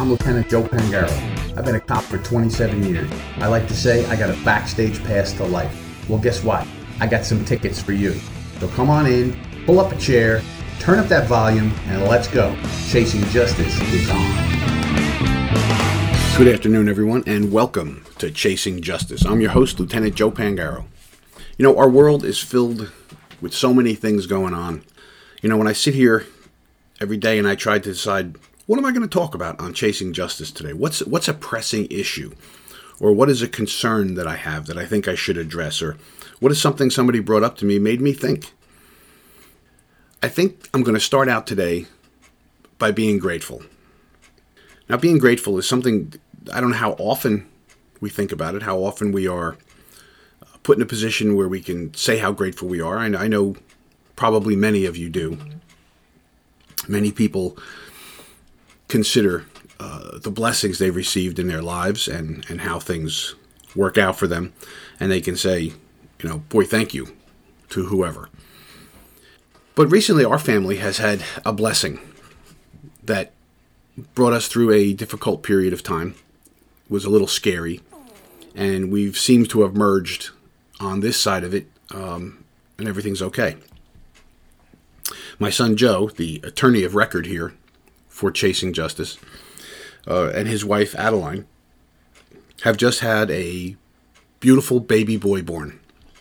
I'm Lieutenant Joe Pangaro. I've been a cop for 27 years. I like to say I got a backstage pass to life. Well, guess what? I got some tickets for you. So come on in, pull up a chair, turn up that volume, and let's go. Chasing Justice is on. Good afternoon, everyone, and welcome to Chasing Justice. I'm your host, Lieutenant Joe Pangaro. You know, our world is filled with so many things going on. You know, when I sit here every day and I try to decide, what am I going to talk about on Chasing Justice today? What's a pressing issue? Or what is a concern that I have that I think I should address? Or what is something somebody brought up to me, made me think? I think I'm going to start out today by being grateful. Now, being grateful is something, I don't know how often we think about it, how often we are put in a position where we can say how grateful we are. I know probably many of you do. Many people consider the blessings they've received in their lives and how things work out for them. And they can say, you know, boy, thank you to whoever. But recently our family has had a blessing that brought us through a difficult period of time. It was a little scary. And we've seemed to have merged on this side of it, and everything's okay. My son Joe, the attorney of record here for Chasing Justice, and his wife Adeline have just had a beautiful baby boy born.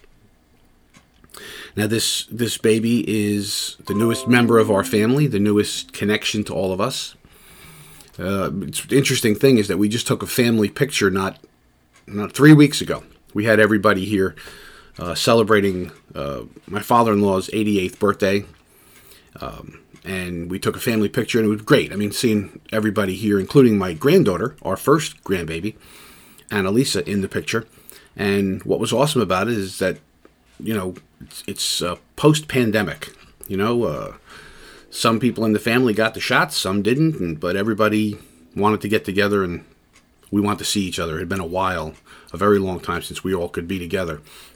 Now this baby is the newest member of our family, the newest connection to all of us. The interesting thing is that we just took a family picture not 3 weeks ago. We had everybody here celebrating my father-in-law's 88th birthday. And we took a family picture, and it was great. I mean, seeing everybody here, including my granddaughter, our first grandbaby, Annalisa, in the picture. And what was awesome about it is that, you know, it's post-pandemic. You know, some people in the family got the shots, some didn't, but everybody wanted to get together, and we wanted to see each other. It had been a while, a very long time since we all could be together.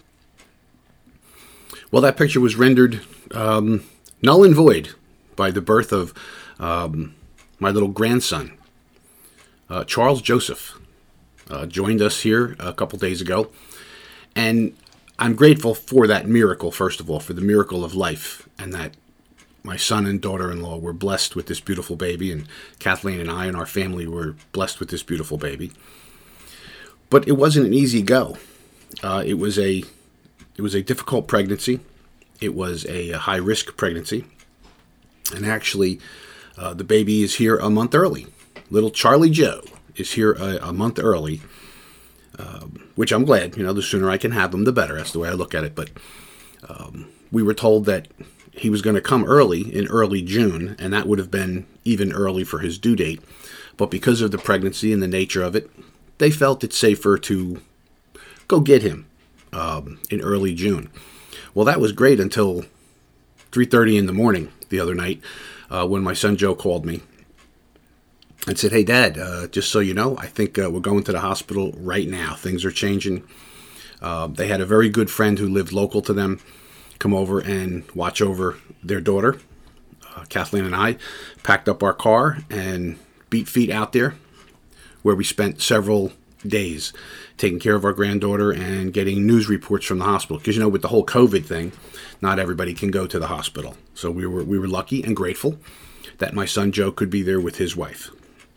Well, that picture was rendered null and void by the birth of my little grandson. Charles Joseph joined us here a couple days ago. And I'm grateful for that miracle, first of all, for the miracle of life, and that my son and daughter-in-law were blessed with this beautiful baby, and Kathleen and I and our family were blessed with this beautiful baby. But it wasn't an easy go. It was a difficult pregnancy. It was a high-risk pregnancy. And actually, the baby is here a month early. Little Charlie Joe is here a month early, which I'm glad. You know, the sooner I can have him, the better. That's the way I look at it. But we were told that he was going to come early in early June, and that would have been even early for his due date. But because of the pregnancy and the nature of it, they felt it safer to go get him in early June. Well, that was great until 3:30 in the morning the other night when my son Joe called me and said, hey, Dad, just so you know, I think we're going to the hospital right now. Things are changing. They had a very good friend who lived local to them come over and watch over their daughter. Kathleen and I packed up our car and beat feet out there, where we spent several days taking care of our granddaughter and getting news reports from the hospital. Because, you know, with the whole COVID thing, not everybody can go to the hospital. So we were lucky and grateful that my son Joe could be there with his wife.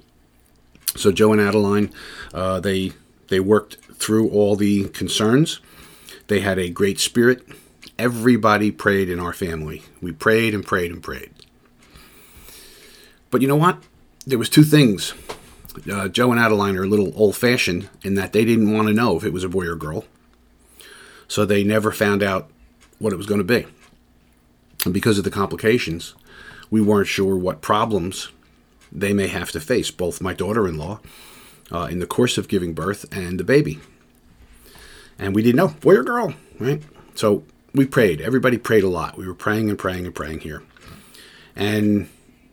So Joe and Adeline, they worked through all the concerns. They had a great spirit. Everybody prayed in our family. We prayed and prayed and prayed. But you know what? There was two things. Joe and Adeline are a little old-fashioned in that they didn't want to know if it was a boy or girl. So they never found out what it was going to be. And because of the complications, we weren't sure what problems they may have to face, both my daughter-in-law in the course of giving birth and the baby. And we didn't know, boy or girl, right? So we prayed. Everybody prayed a lot. We were praying and praying and praying here. And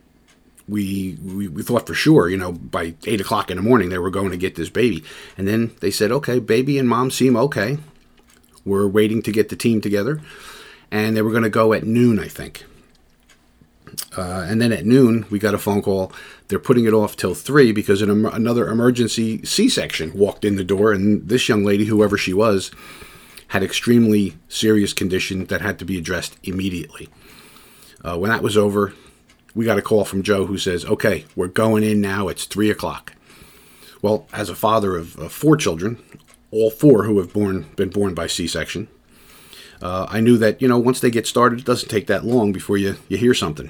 we thought for sure, you know, by 8 o'clock in the morning they were going to get this baby. And then they said, okay, baby and mom seem okay. We're waiting to get the team together. And they were going to go at noon, I think. And then at noon, we got a phone call. They're putting it off till 3 because another emergency C-section walked in the door, and this young lady, whoever she was, had extremely serious condition that had to be addressed immediately. When that was over, we got a call from Joe who says, okay, we're going in now. It's 3 o'clock. Well, as a father of 4 children, all 4 who have been born by C-section, I knew that, once they get started, it doesn't take that long before you hear something.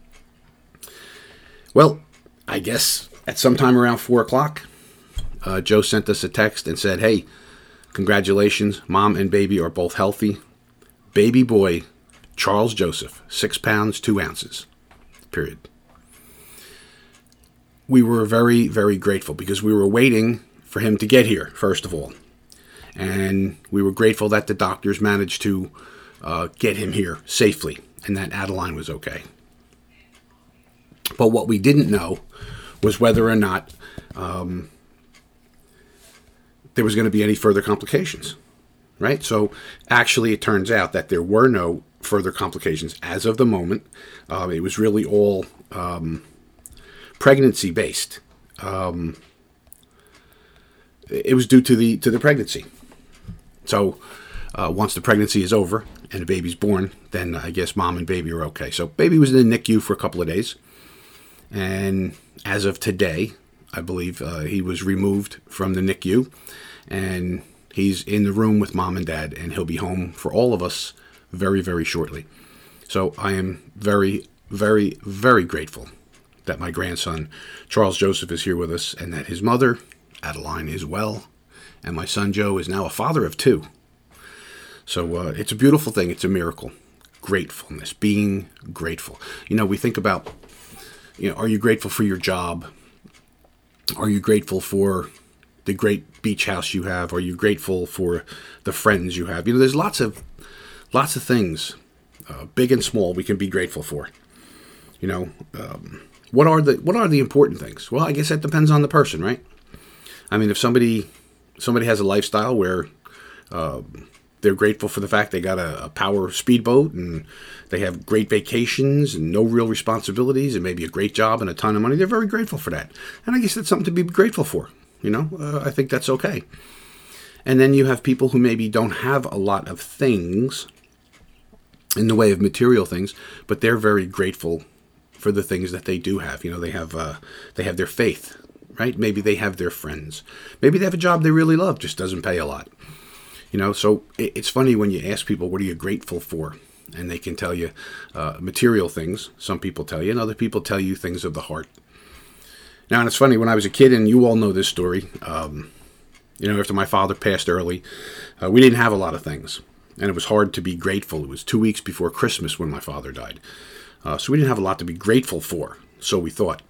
Well, I guess at some time around 4 o'clock, Joe sent us a text and said, hey, congratulations, mom and baby are both healthy. Baby boy, Charles Joseph, 6 pounds, 2 ounces, period. We were very, very grateful because we were waiting for him to get here, first of all. And we were grateful that the doctors managed to get him here safely and that Adeline was okay. But what we didn't know was whether or not there was going to be any further complications, right? So actually it turns out that there were no further complications as of the moment. It was really all pregnancy-based. It was due to the pregnancy. So once the pregnancy is over and the baby's born, then I guess mom and baby are okay. So baby was in the NICU for a couple of days. And as of today, I believe he was removed from the NICU. And he's in the room with mom and dad. And he'll be home for all of us very, very shortly. So I am very, very, very grateful that my grandson, Charles Joseph, is here with us. And that his mother, Adeline, is well. And my son Joe is now a father of 2. So it's a beautiful thing. It's a miracle. Gratefulness, being grateful. We think about, are you grateful for your job? Are you grateful for the great beach house you have? Are you grateful for the friends you have? There's lots of things, big and small, we can be grateful for. What are the important things? Well, I guess that depends on the person, right? I mean, if somebody has a lifestyle where they're grateful for the fact they got a power speedboat and they have great vacations and no real responsibilities and maybe a great job and a ton of money, they're very grateful for that. And I guess that's something to be grateful for. I think that's okay. And then you have people who maybe don't have a lot of things in the way of material things, but they're very grateful for the things that they do have. They have their faith. Right? Maybe they have their friends. Maybe they have a job they really love, just doesn't pay a lot. So it's funny when you ask people, what are you grateful for? And they can tell you material things. Some people tell you, and other people tell you things of the heart. Now, and it's funny, when I was a kid, and you all know this story, after my father passed early, we didn't have a lot of things. And it was hard to be grateful. It was 2 weeks before Christmas when my father died. So we didn't have a lot to be grateful for, so we thought.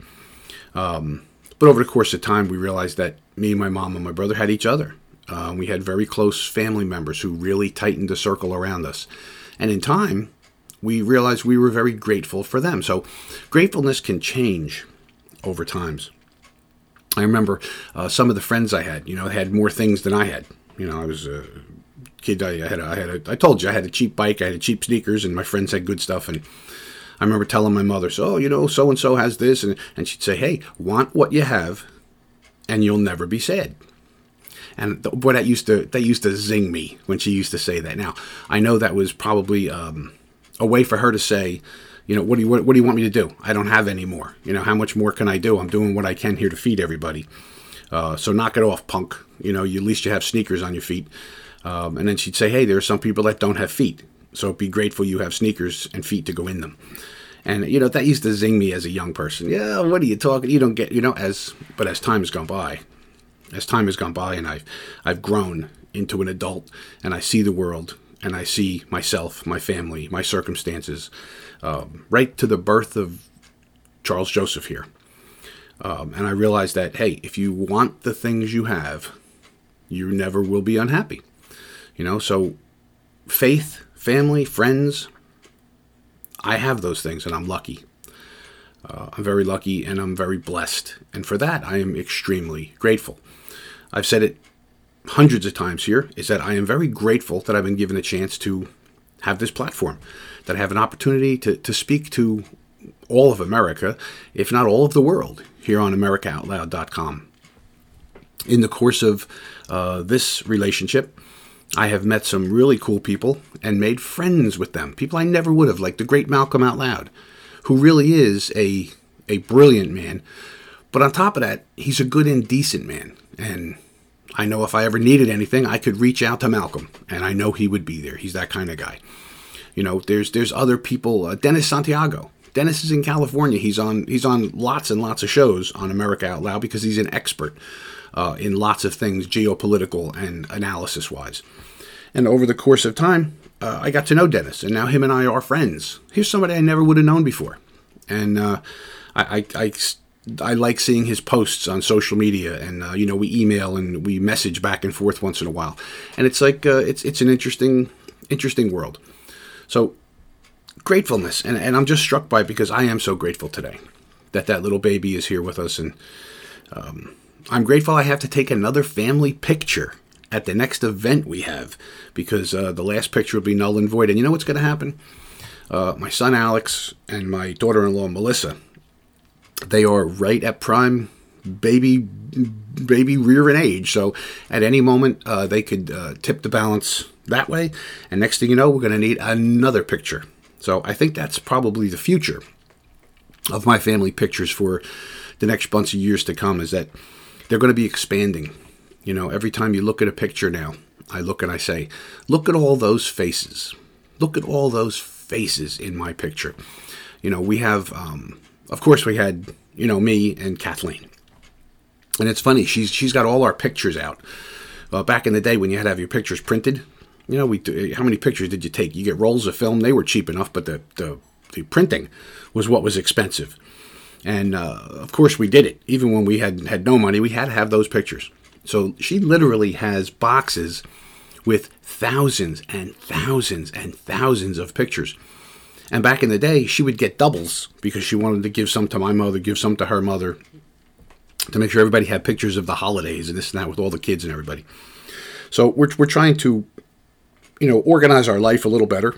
But over the course of time, we realized that me and my mom and my brother had each other. We had very close family members who really tightened the circle around us. And in time, we realized we were very grateful for them. So gratefulness can change over times. I remember some of the friends I had, had more things than I had. I was a kid. I told you I had a cheap bike, I had cheap sneakers, and my friends had good stuff. And I remember telling my mother, so-and-so has this. And she'd say, hey, want what you have, and you'll never be sad. And boy, that used to zing me when she used to say that. Now, I know that was probably a way for her to say, what do you want me to do? I don't have any more. How much more can I do? I'm doing what I can here to feed everybody. So knock it off, punk. At least you have sneakers on your feet. And then she'd say, hey, there are some people that don't have feet. So be grateful you have sneakers and feet to go in them. And, that used to zing me as a young person. Yeah, what are you talking? You don't get, but as time has gone by, and I've grown into an adult, and I see the world, and I see myself, my family, my circumstances, right to the birth of Charles Joseph here. And I realized that, hey, if you want the things you have, you never will be unhappy. So faith, family, friends, I have those things, and I'm lucky. I'm very lucky, and I'm very blessed. And for that, I am extremely grateful. I've said it hundreds of times here, is that I am very grateful that I've been given a chance to have this platform, that I have an opportunity to speak to all of America, if not all of the world, here on AmericaOutloud.com. In the course of this relationship, I have met some really cool people and made friends with them. People I never would have, like the great Malcolm Out Loud, who really is a brilliant man. But on top of that, he's a good and decent man. And I know if I ever needed anything, I could reach out to Malcolm, and I know he would be there. He's that kind of guy. You know, there's other people. Dennis Santiago. Dennis is in California. He's on lots and lots of shows on America Out Loud because he's an expert in lots of things, geopolitical and analysis-wise. And over the course of time, I got to know Dennis, and now him and I are friends. Here's somebody I never would have known before. And I like seeing his posts on social media, and we email and we message back and forth once in a while, and it's like it's an interesting world. So gratefulness, and I'm just struck by it because I am so grateful today that little baby is here with us, and I'm grateful I have to take another family picture at the next event we have because the last picture will be null and void. And you know what's going to happen? My son Alex and my daughter-in-law Melissa. They are right at prime baby rearing age. So at any moment, they could tip the balance that way. And next thing you know, we're going to need another picture. So I think that's probably the future of my family pictures for the next bunch of years to come, is that they're going to be expanding. You know, every time you look at a picture now, I look and I say, look at all those faces. Look at all those faces in my picture. You know, we have... Of course, we had, me and Kathleen. And it's funny, she's got all our pictures out. Back in the day when you had to have your pictures printed, how many pictures did you take? You get rolls of film, they were cheap enough, but the printing was what was expensive. And, of course, we did it. Even when we had no money, we had to have those pictures. So she literally has boxes with thousands and thousands and thousands of pictures. And back in the day, she would get doubles because she wanted to give some to my mother, give some to her mother, to make sure everybody had pictures of the holidays and this and that with all the kids and everybody. So we're trying to, organize our life a little better.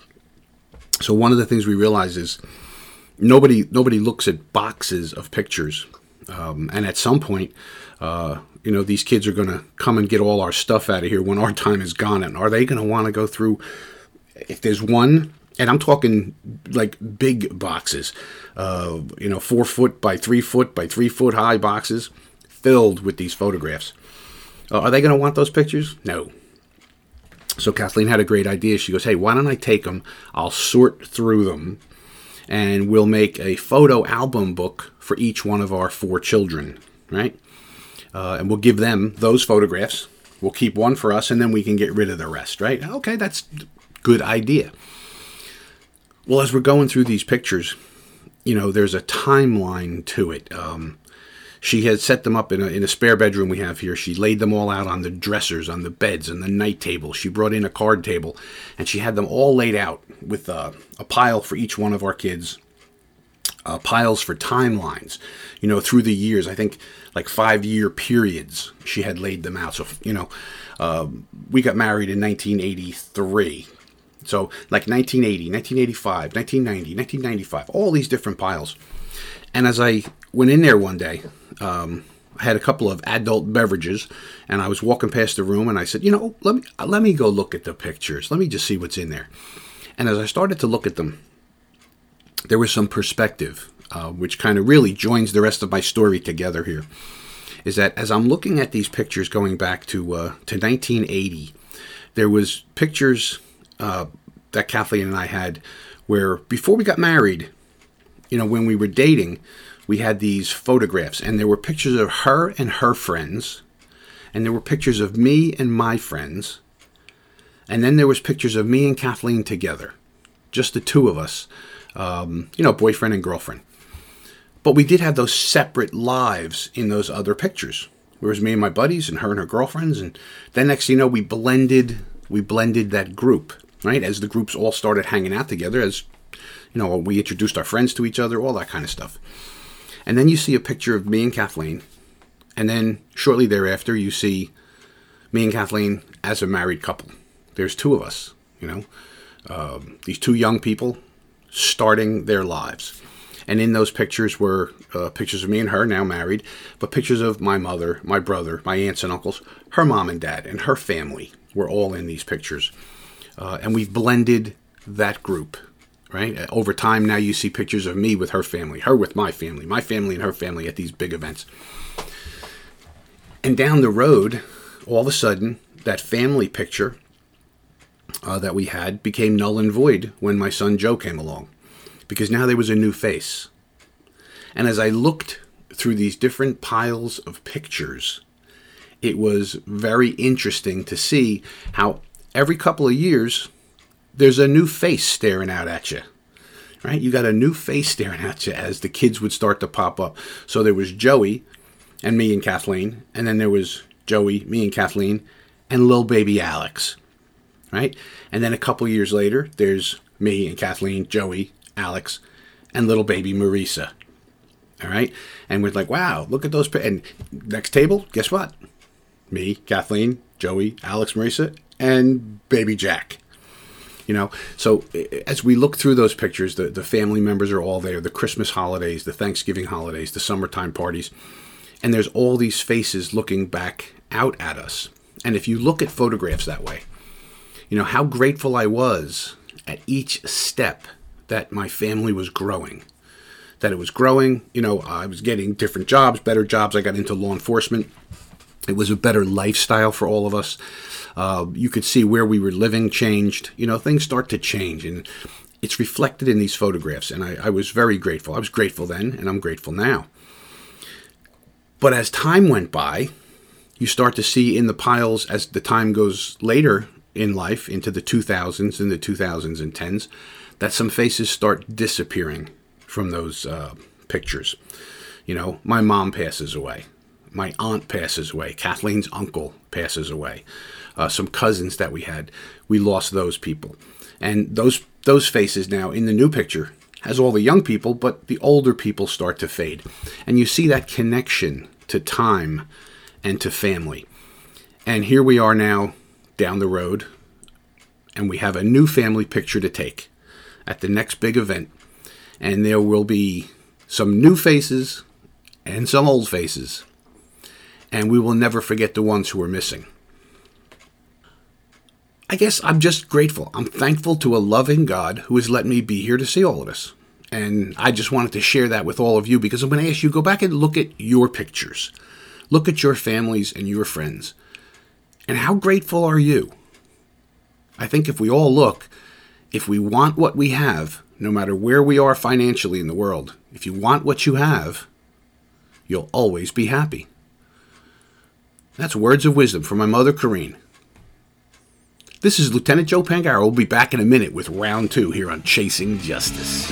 So one of the things we realize is nobody looks at boxes of pictures. And at some point, these kids are going to come and get all our stuff out of here when our time is gone. And are they going to want to go through, if there's one... And I'm talking like big boxes, 4 foot by 3 foot by 3 foot high boxes filled with these photographs. Are they going to want those pictures? No. So Kathleen had a great idea. She goes, hey, why don't I take them? I'll sort through them and we'll make a photo album book for each one of our 4 children, right? And we'll give them those photographs. We'll keep one for us and then we can get rid of the rest, right? Okay, that's a good idea. Well, as we're going through these pictures, there's a timeline to it. She had set them up in a spare bedroom we have here. She laid them all out on the dressers, on the beds, and the night table. She brought in a card table, and she had them all laid out with a pile for each one of our kids, piles for timelines, through the years. I think like 5-year periods she had laid them out. So, we got married in 1983. So like 1980, 1985, 1990, 1995, all these different piles. And as I went in there one day, I had a couple of adult beverages, and I was walking past the room, and I said, let me go look at the pictures. Let me just see what's in there. And as I started to look at them, there was some perspective, which kind of really joins the rest of my story together here, is that as I'm looking at these pictures going back to 1980, there was pictures... that Kathleen and I had, where before we got married, when we were dating, we had these photographs, and there were pictures of her and her friends, and there were pictures of me and my friends, and then there was pictures of me and Kathleen together, just the two of us, boyfriend and girlfriend. But we did have those separate lives in those other pictures. There was me and my buddies, and her girlfriends, and then next thing you know, we blended that group. Right, as the groups all started hanging out together, as we introduced our friends to each other, all that kind of stuff. And then you see a picture of me and Kathleen, and then shortly thereafter you see me and Kathleen as a married couple. There's 2 of us, these 2 young people starting their lives. And in those pictures were pictures of me and her, now married, but pictures of my mother, my brother, my aunts and uncles, her mom and dad, and her family were all in these pictures. And we've blended that group, right? Over time, now you see pictures of me with her family, her with my family and her family at these big events. And down the road, all of a sudden, that family picture that we had became null and void when my son Joe came along, because now there was a new face. And as I looked through these different piles of pictures, it was very interesting to see how every couple of years there's a new face staring out at you, right? You got a new face staring at you as the kids would start to pop up. So there was Joey and me and Kathleen, and then there was Joey, me and Kathleen, and little baby Alex, right? And then a couple years later, there's me and Kathleen, Joey, Alex, and little baby Marisa, all right? And we're like, wow, look at those. And next table, guess what? Me, Kathleen, Joey, Alex, Marisa, and baby Jack. You know, so as we look through those pictures, the family members are all there, the Christmas holidays, the Thanksgiving holidays, the summertime parties, and there's all these faces looking back out at us. And if you look at photographs that way, you know, how grateful I was at each step that my family was growing. That it was growing, you know, I was getting different jobs, better jobs. I got into law enforcement. It was a better lifestyle for all of us. You could see where we were living changed. You know, things start to change, and it's reflected in these photographs. And I was very grateful. I was grateful then, and I'm grateful now. But as time went by, you start to see in the piles as the time goes later in life, into the 2000s and the 2010s, that some faces start disappearing from those pictures. You know, my mom passes away. My aunt passes away. Kathleen's uncle passes away. Some cousins that we had, we lost those people. And those faces now in the new picture has all the young people, but the older people start to fade. And you see that connection to time and to family. And here we are now down the road, and we have a new family picture to take at the next big event. And there will be some new faces and some old faces. And we will never forget the ones who are missing. I guess I'm just grateful. I'm thankful to a loving God who has let me be here to see all of this. And I just wanted to share that with all of you, because I'm going to ask you, go back and look at your pictures. Look at your families and your friends. And how grateful are you? I think if we all look, if we want what we have, no matter where we are financially in the world, if you want what you have, you'll always be happy. That's words of wisdom from my mother, Corrine. This is Lieutenant Joe Pangaro. We'll be back in a minute with round 2 here on Chasing Justice.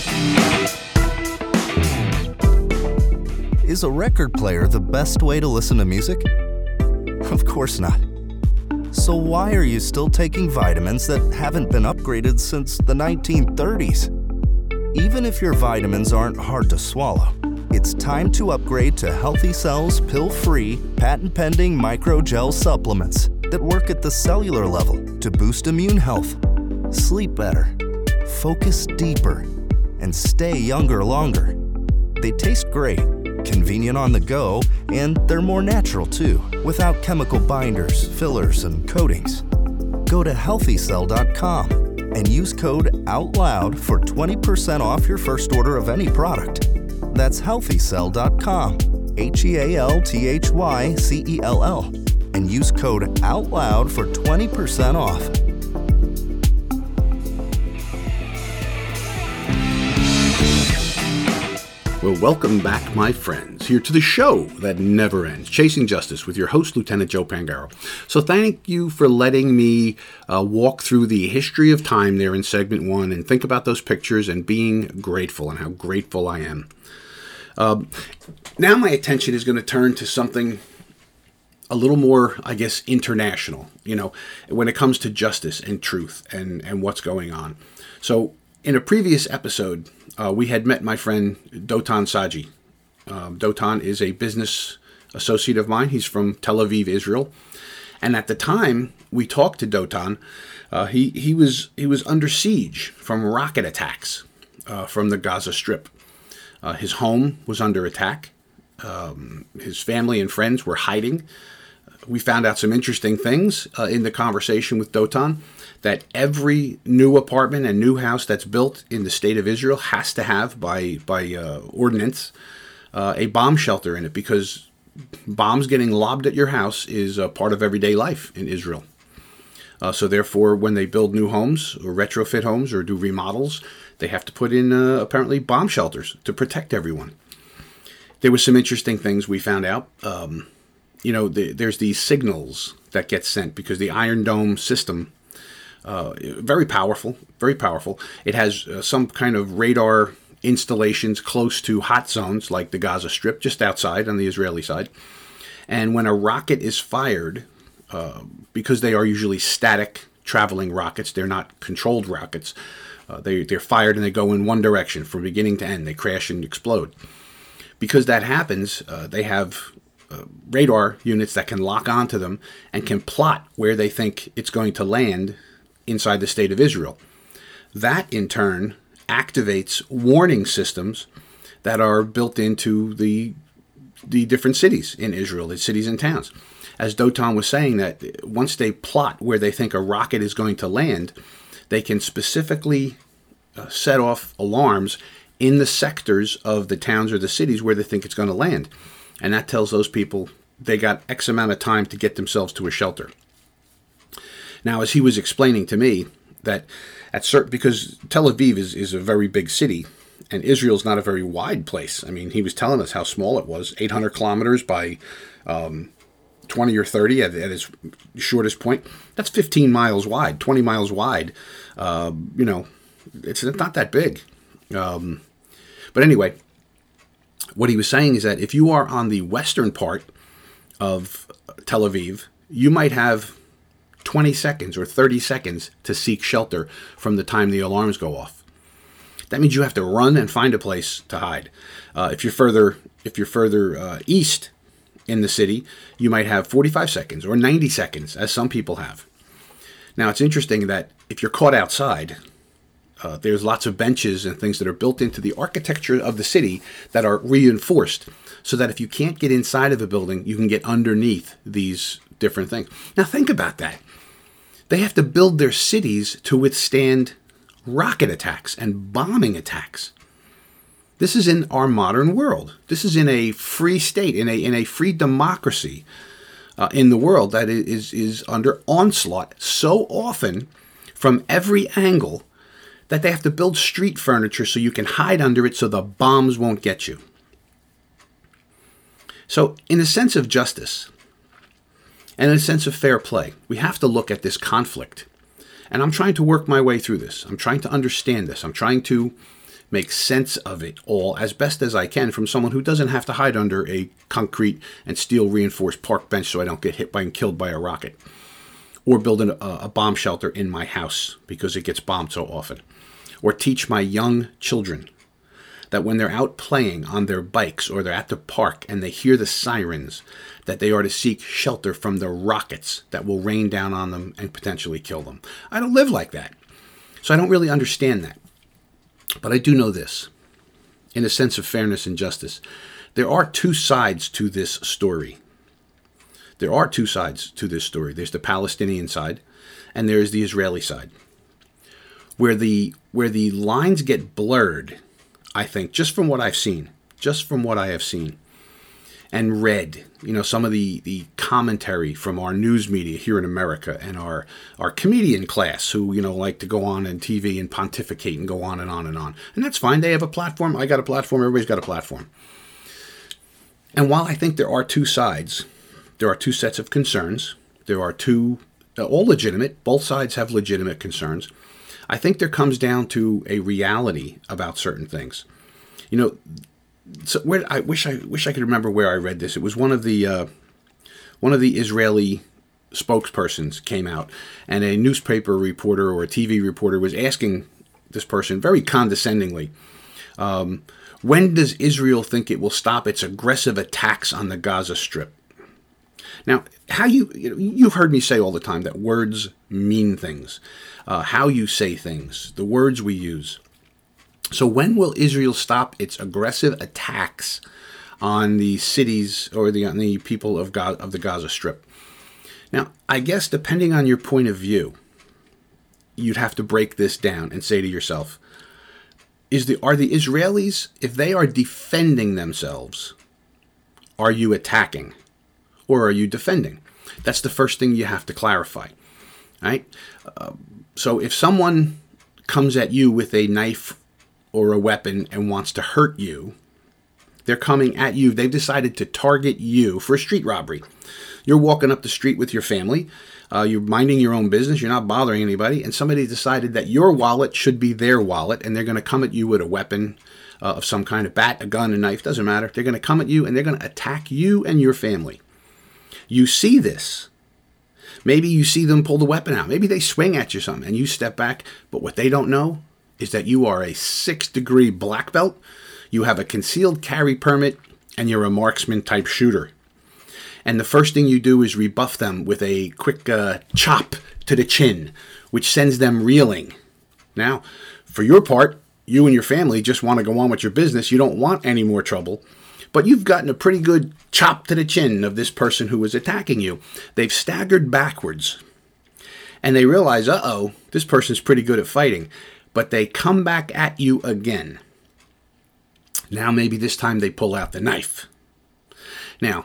Is a record player the best way to listen to music? Of course not. So why are you still taking vitamins that haven't been upgraded since the 1930s? Even if your vitamins aren't hard to swallow, it's time to upgrade to Healthy Cell's pill-free, patent-pending microgel supplements that work at the cellular level to boost immune health, sleep better, focus deeper, and stay younger longer. They taste great, convenient on the go, and they're more natural too, without chemical binders, fillers, and coatings. Go to healthycell.com and use code OUTLOUD for 20% off your first order of any product. That's healthycell.com, HEALTHYCELL, and use code OUTLOUD for 20% off. Well, welcome back, my friends, here to the show that never ends, Chasing Justice, with your host, Lieutenant Joe Pangaro. So thank you for letting me walk through the history of time there in segment 1 and think about those pictures and being grateful and how grateful I am. Now my attention is going to turn to something a little more, I guess, international, you know, when it comes to justice and truth and what's going on. So in a previous episode, we had met my friend Dotan Saji. Dotan is a business associate of mine. He's from Tel Aviv, Israel. And at the time we talked to Dotan, he was under siege from rocket attacks from the Gaza Strip. His home was under attack. His family and friends were hiding. We found out some interesting things in the conversation with Dotan, that every new apartment and new house that's built in the state of Israel has to have, by ordinance, a bomb shelter in it, because bombs getting lobbed at your house is a part of everyday life in Israel. So therefore, when they build new homes or retrofit homes or do remodels, they have to put in apparently bomb shelters to protect everyone. There were some interesting things we found out. There's these signals that get sent because the Iron Dome system, very powerful, very powerful. It has some kind of radar installations close to hot zones like the Gaza Strip, just outside on the Israeli side. And when a rocket is fired, because they are usually static traveling rockets, they're not controlled rockets. They're fired and they go in one direction from beginning to end. They crash and explode. Because that happens, they have radar units that can lock onto them and can plot where they think it's going to land inside the state of Israel. That, in turn, activates warning systems that are built into the different cities in Israel, the cities and towns. As Dotan was saying, that once they plot where they think a rocket is going to land, they can specifically set off alarms in the sectors of the towns or the cities where they think it's going to land. And that tells those people they got X amount of time to get themselves to a shelter. Now, as he was explaining to me, that because Tel Aviv is a very big city, and Israel's not a very wide place. I mean, he was telling us how small it was, 800 kilometers by 20 or 30 at its shortest point. That's 15 miles wide, 20 miles wide. It's not that big. But anyway, what he was saying is that if you are on the western part of Tel Aviv, you might have 20 seconds or 30 seconds to seek shelter from the time the alarms go off. That means you have to run and find a place to hide. If you're further east in the city, you might have 45 seconds or 90 seconds, as some people have. Now, it's interesting that if you're caught outside, there's lots of benches and things that are built into the architecture of the city that are reinforced, so that if you can't get inside of a building, you can get underneath these different things. Now, think about that. They have to build their cities to withstand rocket attacks and bombing attacks. This is in our modern world. This is in a free state, in a free democracy in the world that is under onslaught so often from every angle that they have to build street furniture so you can hide under it so the bombs won't get you. So in a sense of justice and in a sense of fair play, we have to look at this conflict. And I'm trying to work my way through this. I'm trying to understand this. I'm trying to make sense of it all as best as I can from someone who doesn't have to hide under a concrete and steel reinforced park bench so I don't get hit by and killed by a rocket, or build a bomb shelter in my house because it gets bombed so often, or teach my young children that when they're out playing on their bikes or they're at the park and they hear the sirens, that they are to seek shelter from the rockets that will rain down on them and potentially kill them. I don't live like that, so I don't really understand that. But I do know this. In a sense of fairness and justice, there are two sides to this story. There are two sides to this story. There's the Palestinian side, and there's the Israeli side. Where the lines get blurred, I think, just from what I have seen, and read, some of the commentary from our news media here in America and our comedian class who, like to go on TV and pontificate and go on and on and on. And that's fine. They have a platform. I got a platform. Everybody's got a platform. And while I think there are two sides, there are two sets of concerns. There are two, all legitimate. Both sides have legitimate concerns. I think there comes down to a reality about certain things. So I wish I could remember where I read this. It was one of the Israeli spokespersons came out, and a newspaper reporter or a TV reporter was asking this person very condescendingly, when does Israel think it will stop its aggressive attacks on the Gaza Strip? Now, you've heard me say all the time that words mean things. How you say things, the words we use. So when will Israel stop its aggressive attacks on the cities or on the people of the Gaza Strip? Now, I guess depending on your point of view, you'd have to break this down and say to yourself, are the Israelis, if they are defending themselves, are you attacking or are you defending? That's the first thing you have to clarify, right? So if someone comes at you with a knife or a weapon and wants to hurt you, they're coming at you. They've decided to target you for a street robbery. You're walking up the street with your family. You're minding your own business. You're not bothering anybody. And somebody decided that your wallet should be their wallet. And they're going to come at you with a weapon of some kind, of bat, a gun, a knife. Doesn't matter. They're going to come at you and they're going to attack you and your family. You see this. Maybe you see them pull the weapon out. Maybe they swing at you something and you step back. But what they don't know is that you are a 6-degree black belt. You have a concealed carry permit and you're a marksman type shooter. And the first thing you do is rebuff them with a quick chop to the chin, which sends them reeling. Now, for your part, you and your family just want to go on with your business. You don't want any more trouble. But you've gotten a pretty good chop to the chin of this person who was attacking you. They've staggered backwards. And they realize, this person's pretty good at fighting. But they come back at you again. Now maybe this time they pull out the knife. Now,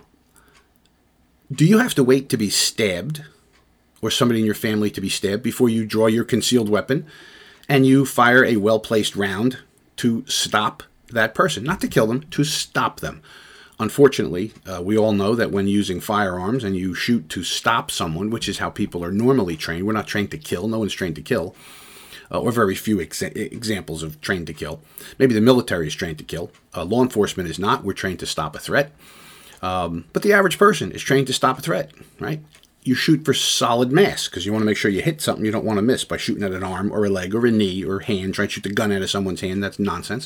do you have to wait to be stabbed, or somebody in your family to be stabbed, before you draw your concealed weapon and you fire a well-placed round to stop that person? Not to kill them, to stop them. Unfortunately, we all know that when using firearms and you shoot to stop someone, which is how people are normally trained, we're not trained to kill, no one's trained to kill, or very few examples of trained to kill. Maybe the military is trained to kill. Law enforcement is not. We're trained to stop a threat. But the average person is trained to stop a threat, right? You shoot for solid mass because you want to make sure you hit something you don't want to miss by shooting at an arm or a leg or a knee or hand, trying to shoot the gun out of someone's hand. That's nonsense.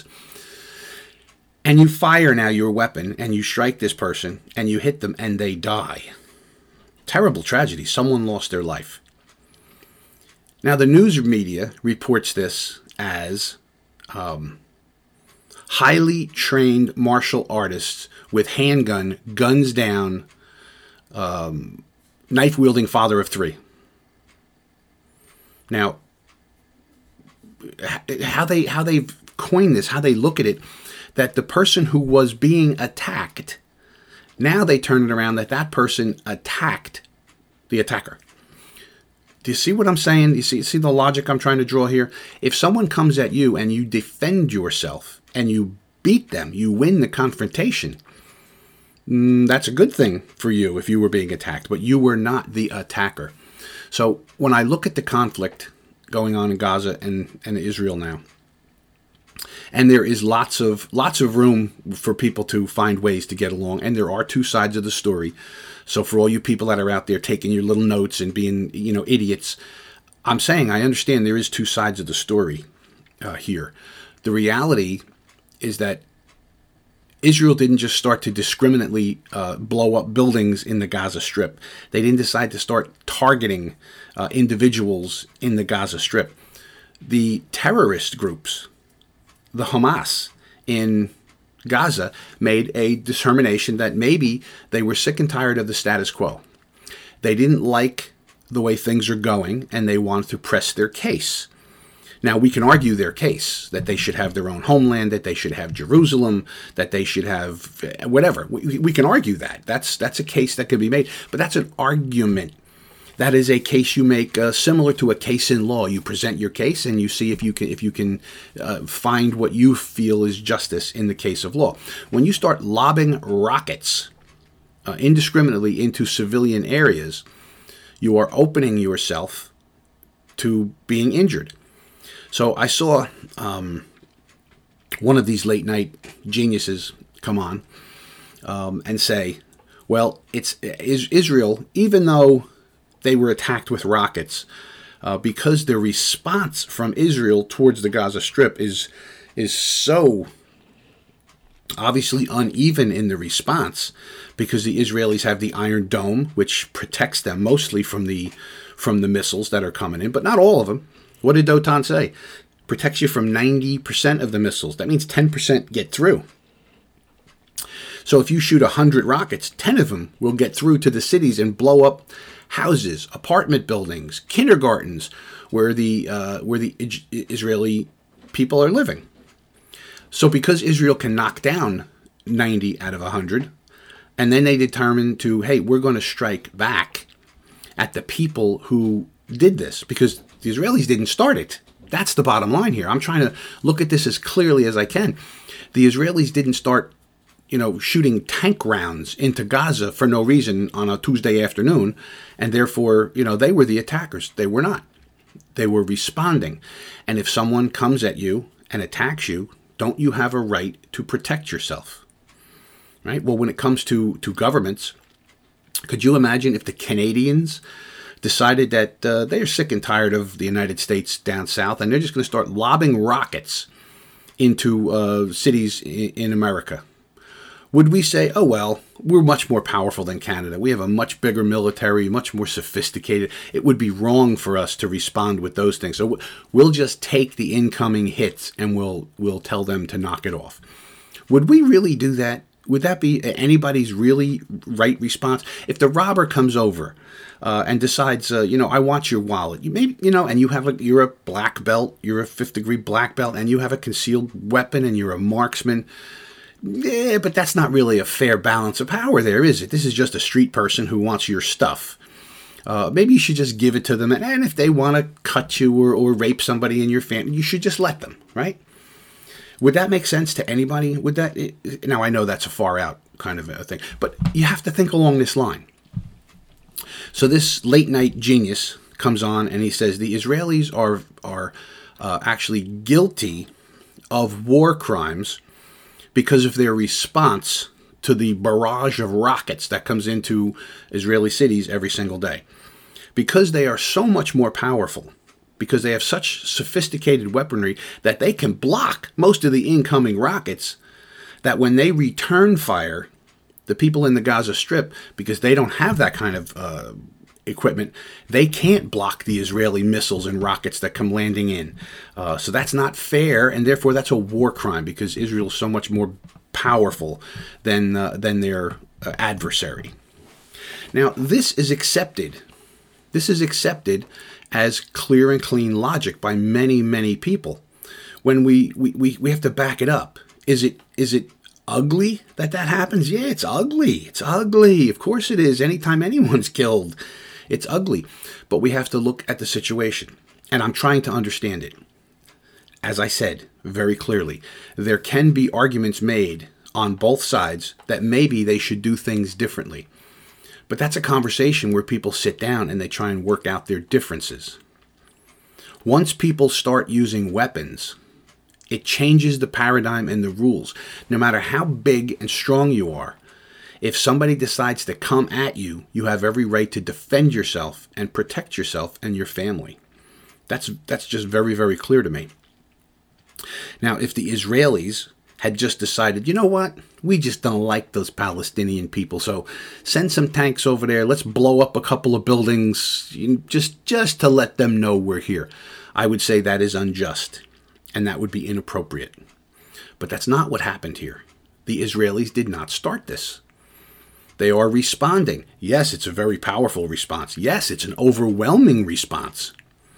And you fire now your weapon and you strike this person and you hit them and they die. Terrible tragedy. Someone lost their life. Now, the news media reports this as highly trained martial artists with handgun, guns down, knife-wielding father of 3. Now, how they've coined this, how they look at it, that the person who was being attacked, now they turn it around that person attacked the attacker. Do you see what I'm saying? You see the logic I'm trying to draw here? If someone comes at you and you defend yourself and you beat them, you win the confrontation, that's a good thing for you if you were being attacked, but you were not the attacker. So when I look at the conflict going on in Gaza and Israel now, and there is lots of room for people to find ways to get along, and there are two sides of the story. So for all you people that are out there taking your little notes and being, idiots, I'm saying I understand there is two sides of the story here. The reality is that Israel didn't just start to discriminately blow up buildings in the Gaza Strip. They didn't decide to start targeting individuals in the Gaza Strip. The terrorist groups, the Hamas in Gaza, made a determination that maybe they were sick and tired of the status quo. They didn't like the way things are going, and they wanted to press their case. Now, we can argue their case, that they should have their own homeland, that they should have Jerusalem, that they should have whatever. We can argue that. That's a case that can be made, but that's an argument. That is a case you make similar to a case in law. You present your case and you see if you can find what you feel is justice in the case of law. When you start lobbing rockets indiscriminately into civilian areas, you are opening yourself to being injured. So I saw one of these late night geniuses come on and say, well, it's Israel, even though they were attacked with rockets, because the response from Israel towards the Gaza Strip is so Obviously uneven in the response because the Israelis have the Iron Dome, which protects them mostly from the missiles that are coming in, but not all of them. What did Dotan say? Protects you from 90% of the missiles. That means 10% get through. So if you shoot 100 rockets, 10 of them will get through to the cities and blow up houses, apartment buildings, kindergartens, where the Israeli people are living. So because Israel can knock down 90 out of 100, and then they determine to, hey, we're going to strike back at the people who did this, because the Israelis didn't start it. That's the bottom line here. I'm trying to look at this as clearly as I can. The Israelis didn't start, shooting tank rounds into Gaza for no reason on a Tuesday afternoon, and therefore, they were the attackers. They were not. They were responding. And if someone comes at you and attacks you, don't you have a right to protect yourself? Right? Well, when it comes to governments, could you imagine if the Canadians decided that they're sick and tired of the United States down south and they're just going to start lobbing rockets into cities in America? Would we say, oh, well, we're much more powerful than Canada. We have a much bigger military, much more sophisticated. It would be wrong for us to respond with those things. So we'll just take the incoming hits and we'll tell them to knock it off. Would we really do that? Would that be anybody's really right response? If the robber comes over and decides, I want your wallet, and you're a black belt, you're a 5th degree black belt, and you have a concealed weapon and you're a marksman. Yeah, but that's not really a fair balance of power there, is it? This is just a street person who wants your stuff. Maybe you should just give it to them, and if they want to cut you or rape somebody in your family, you should just let them, right? Would that make sense to anybody? Now, I know that's a far out kind of a thing, but you have to think along this line. So this late night genius comes on and he says the Israelis are actually guilty of war crimes because of their response to the barrage of rockets that comes into Israeli cities every single day. Because they are so much more powerful, because they have such sophisticated weaponry that they can block most of the incoming rockets, that when they return fire, the people in the Gaza Strip, because they don't have that kind of equipment, they can't block the Israeli missiles and rockets that come landing in. So that's not fair, and therefore that's a war crime because Israel is so much more powerful than their adversary. Now, this is accepted. This is accepted as clear and clean logic by many, many people. When we have to back it up. Is it ugly that happens? Yeah, it's ugly. It's ugly. Of course it is. Anytime anyone's killed, it's ugly. But we have to look at the situation. And I'm trying to understand it. As I said very clearly, there can be arguments made on both sides that maybe they should do things differently. But that's a conversation where people sit down and they try and work out their differences. Once people start using weapons, it changes the paradigm and the rules. No matter how big and strong you are, if somebody decides to come at you, you have every right to defend yourself and protect yourself and your family. That's just very, very clear to me. Now, if the Israelis had just decided, you know what, we just don't like those Palestinian people, so send some tanks over there, let's blow up a couple of buildings just to let them know we're here, I would say that is unjust, and that would be inappropriate. But that's not what happened here. The Israelis did not start this. They are responding. Yes, it's a very powerful response. Yes, it's an overwhelming response.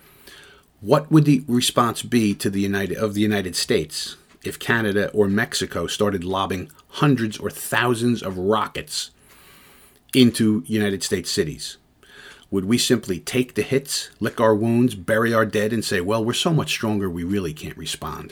What would the response be to the United States if Canada or Mexico started lobbing hundreds or thousands of rockets into United States cities? Would we simply take the hits, lick our wounds, bury our dead, and say, well, we're so much stronger we really can't respond?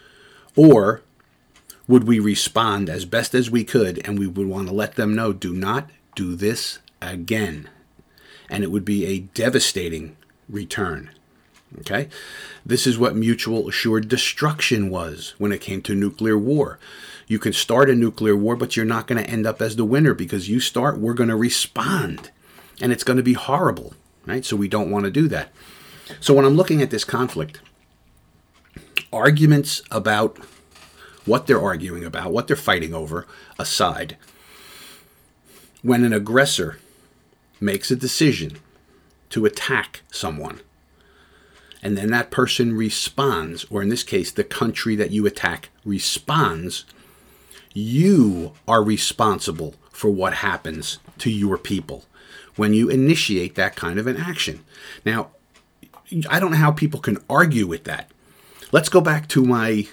Or would we respond as best as we could, and we would want to let them know, do not do this again? And it would be a devastating return. Okay? This is what mutual assured destruction was when it came to nuclear war. You can start a nuclear war, but you're not going to end up as the winner because you start, we're going to respond. And it's going to be horrible, right? So we don't want to do that. So when I'm looking at this conflict, arguments about what they're arguing about, what they're fighting over, aside. When an aggressor makes a decision to attack someone, and then that person responds, or in this case, the country that you attack responds, you are responsible for what happens to your people when you initiate that kind of an action. Now, I don't know how people can argue with that. Let's go back to my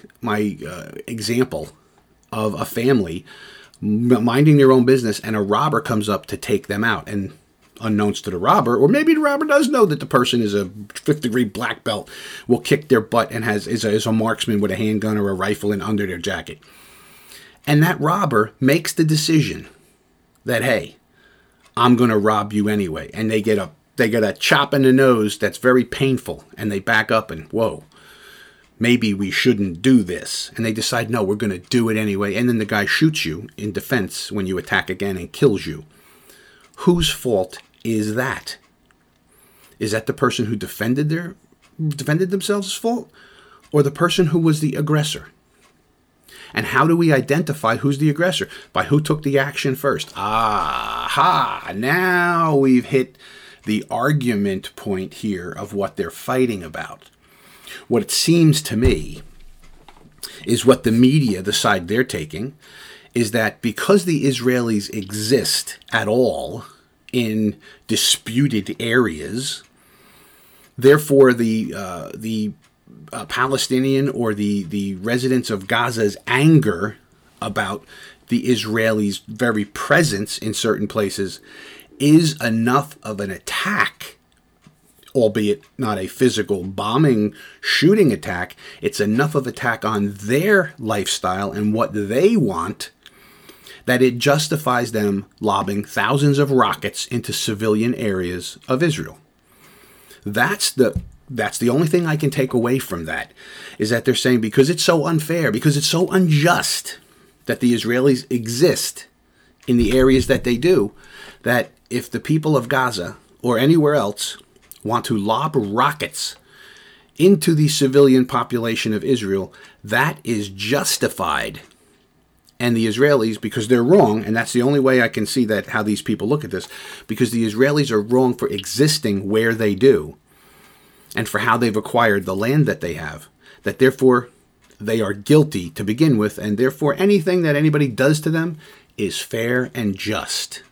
example of a family minding their own business, and a robber comes up to take them out. And unknowns to the robber, or maybe the robber does know that the person is a fifth-degree black belt, will kick their butt and is a marksman with a handgun or a rifle in under their jacket. And that robber makes the decision that, hey, I'm going to rob you anyway. And they get a chop in the nose that's very painful, and they back up and, whoa, maybe we shouldn't do this. And they decide, no, we're going to do it anyway. And then the guy shoots you in defense when you attack again and kills you. Whose fault is that? Is that the person who defended themselves' fault, or the person who was the aggressor? And how do we identify who's the aggressor? By who took the action first. Aha! Now we've hit the argument point here of what they're fighting about. What it seems to me is what the media, the side they're taking, is that because the Israelis exist at all in disputed areas, therefore the Palestinian or the residents of Gaza's anger about the Israelis' very presence in certain places is enough of an attack, albeit not a physical bombing, shooting attack. It's enough of an attack on their lifestyle and what they want that it justifies them lobbing thousands of rockets into civilian areas of Israel. That's the only thing I can take away from that, is that they're saying because it's so unfair, because it's so unjust that the Israelis exist in the areas that they do, that if the people of Gaza or anywhere else want to lob rockets into the civilian population of Israel, that is justified. And the Israelis, because they're wrong, and that's the only way I can see that how these people look at this, because the Israelis are wrong for existing where they do, and for how they've acquired the land that they have, that therefore they are guilty to begin with, and therefore anything that anybody does to them is fair and just.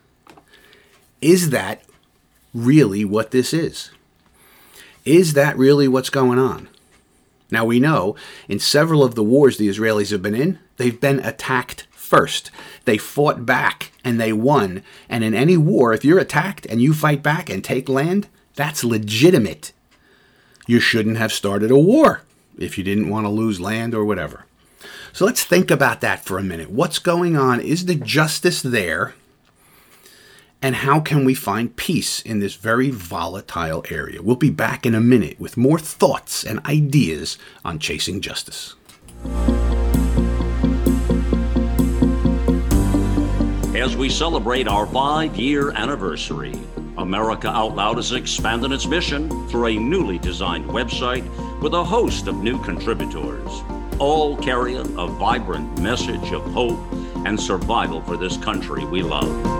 Is that really what this is? Is that really what's going on? Now we know in several of the wars the Israelis have been in, they've been attacked first. They fought back and they won. And in any war, if you're attacked and you fight back and take land, that's legitimate. You shouldn't have started a war if you didn't want to lose land or whatever. So let's think about that for a minute. What's going on? Is the justice there? And how can we find peace in this very volatile area? We'll be back in a minute with more thoughts and ideas on chasing justice. As we celebrate our 5-year anniversary, America Out Loud is expanding its mission through a newly designed website with a host of new contributors, all carrying a vibrant message of hope and survival for this country we love.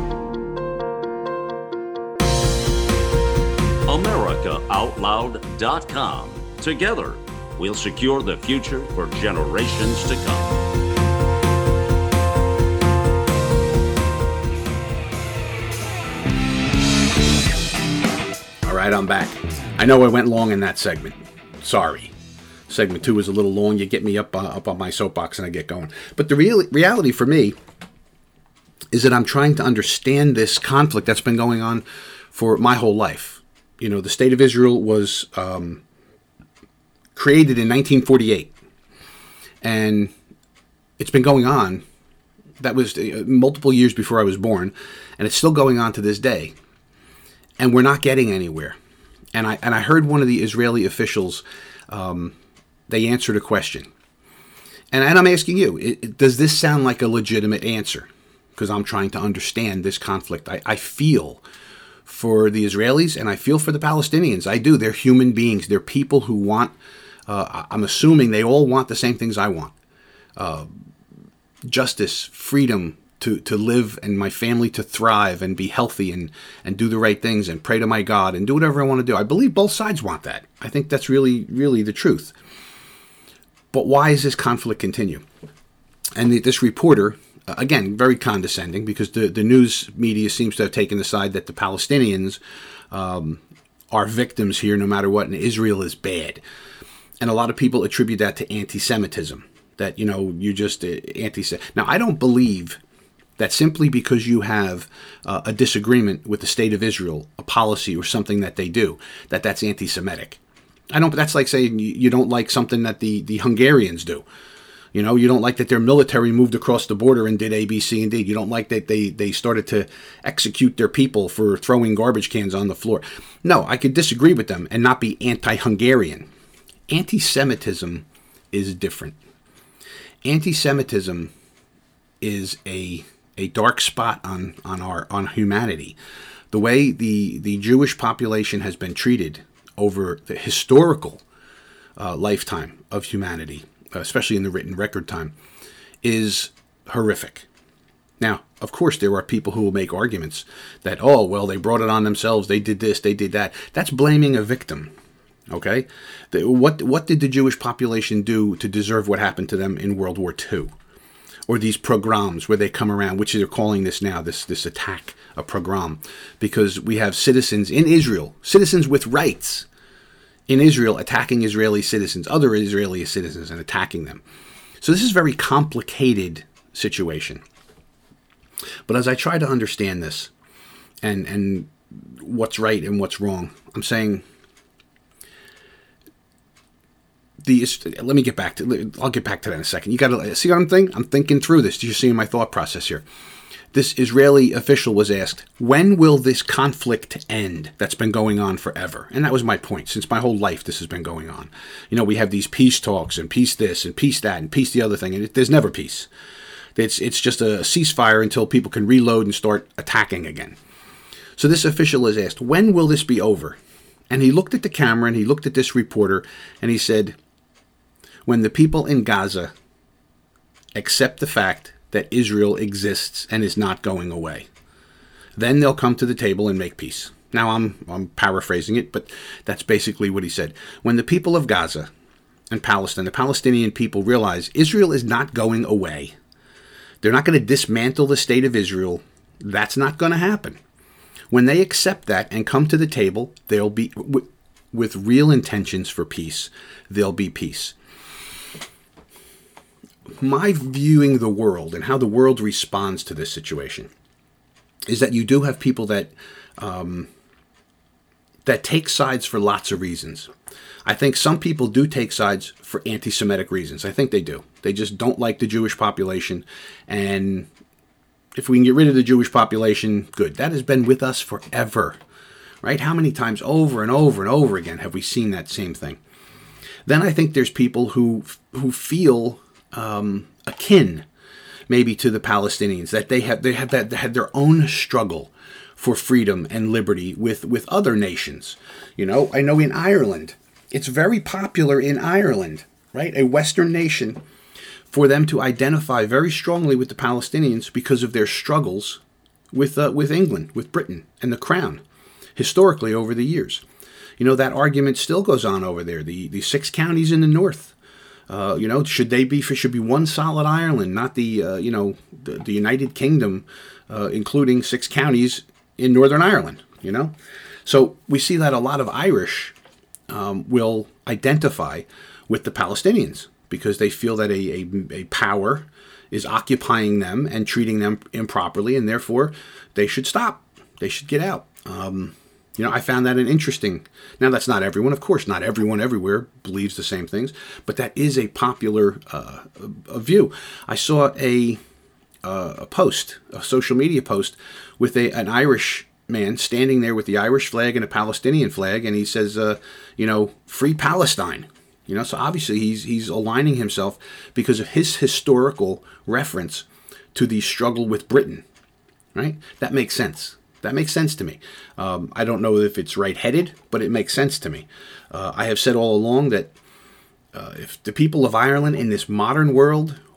AmericaOutloud.com. Together, we'll secure the future for generations to come. All right, I'm back. I know I went long in that segment. Sorry. Segment 2 was a little long. You get me up on my soapbox and I get going. But the reality for me is that I'm trying to understand this conflict that's been going on for my whole life. You know, the State of Israel was created in 1948, and it's been going on. That was multiple years before I was born, and it's still going on to this day. And we're not getting anywhere. And I heard one of the Israeli officials, they answered a question. And I'm asking you, does this sound like a legitimate answer? Because I'm trying to understand this conflict. I feel for the Israelis, and I feel for the Palestinians. I do. They're human beings. They're people who want, I'm assuming they all want the same things I want. justice, freedom to live and my family to thrive and be healthy and do the right things and pray to my God and do whatever I want to do. I believe both sides want that. I think that's really, really the truth. But why does this conflict continue? And this reporter, again, very condescending, because the news media seems to have taken the side that the Palestinians are victims here no matter what, and Israel is bad. And a lot of people attribute that to anti-Semitism, that, you just anti-Semitic. Now, I don't believe that simply because you have a disagreement with the state of Israel, a policy or something that they do, that's anti-Semitic. That's like saying you don't like something that the Hungarians do. You don't like that their military moved across the border and did A, B, C, and D. You don't like that they started to execute their people for throwing garbage cans on the floor. No, I could disagree with them and not be anti-Hungarian. Anti-Semitism is different. Anti-Semitism is a dark spot on humanity. The way the Jewish population has been treated over the historical lifetime of humanity, especially in the written record time, is horrific. Now, of course, there are people who will make arguments that, they brought it on themselves, they did this, they did that. That's blaming a victim, okay? What did the Jewish population do to deserve what happened to them in World War II? Or these pogroms where they come around, which they're calling this now, this attack, a pogrom, because we have citizens in Israel, citizens with rights in Israel, attacking Israeli citizens, other Israeli citizens, and attacking them. So this is a very complicated situation. But as I try to understand this and what's right and what's wrong, I'm saying, let me get back to. I'll get back to that in a second. You got to see what I'm thinking. I'm thinking through this. You're seeing my thought process here. This Israeli official was asked, "When will this conflict end? That's been going on forever." And that was my point. Since my whole life, this has been going on. We have these peace talks and peace this and peace that and peace the other thing, and there's never peace. It's just a ceasefire until people can reload and start attacking again. So this official is asked, "When will this be over?" And he looked at the camera and he looked at this reporter and he said, "When the people in Gaza accept the fact that Israel exists and is not going away, then they'll come to the table and make peace." Now, I'm paraphrasing it, but that's basically what he said. When the people of Gaza and Palestine, the Palestinian people, realize Israel is not going away, they're not going to dismantle the state of Israel, that's not going to happen. When they accept that and come to the table, they'll be, with real intentions for peace, there'll be peace. My viewing the world and how the world responds to this situation is that you do have people that take sides for lots of reasons. I think some people do take sides for anti-Semitic reasons. I think they do. They just don't like the Jewish population. And if we can get rid of the Jewish population, good. That has been with us forever, right? How many times over and over and over again have we seen that same thing? Then I think there's people who feel akin maybe to the Palestinians, that they had their own struggle for freedom and liberty with other nations. I know in Ireland, it's very popular in Ireland, right? A Western nation, for them to identify very strongly with the Palestinians because of their struggles with England, with Britain and the Crown, historically over the years. That argument still goes on over there. The 6 counties in the north. Should be one solid Ireland, not the United Kingdom, including 6 counties in Northern Ireland, So we see that a lot of Irish will identify with the Palestinians because they feel that a power is occupying them and treating them improperly, and therefore they should stop. They should get out. I found that an interesting. Now, that's not everyone. Of course, not everyone everywhere believes the same things, but that is a popular a view. I saw a post, a social media post, with an Irish man standing there with the Irish flag and a Palestinian flag, and he says, "Free Palestine." So obviously he's aligning himself because of his historical reference to the struggle with Britain, right? That makes sense. That makes sense to me. I don't know if it's right-headed, but it makes sense to me. I have said all along that if the people of Ireland in this modern world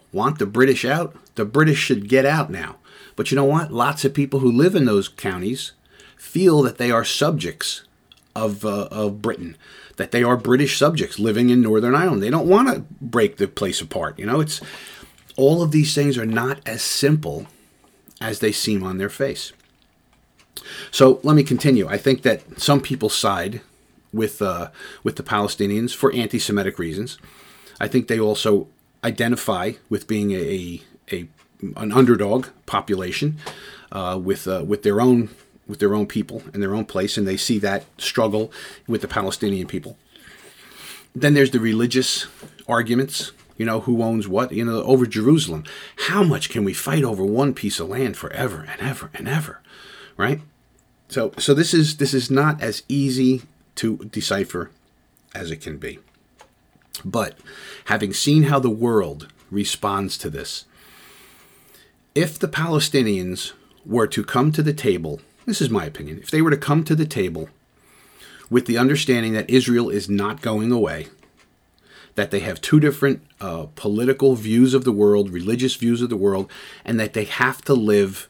want the British out, the British should get out now. But you know what? Lots of people who live in those counties feel that they are subjects of Britain, that they are British subjects living in Northern Ireland. They don't want to break the place apart. It's all of these things are not as simple as they seem on their face. So let me continue. I think that some people side with the Palestinians for anti-Semitic reasons. I think they also identify with being an underdog population with their own people and their own place, and they see that struggle with the Palestinian people. Then there's the religious arguments. Who owns what? Over Jerusalem. How much can we fight over one piece of land forever and ever and ever, right? So this is not as easy to decipher as it can be. But having seen how the world responds to this, if the Palestinians were to come to the table, this is my opinion, if they were to come to the table with the understanding that Israel is not going away, that they have two different political views of the world, religious views of the world, and that they have to live,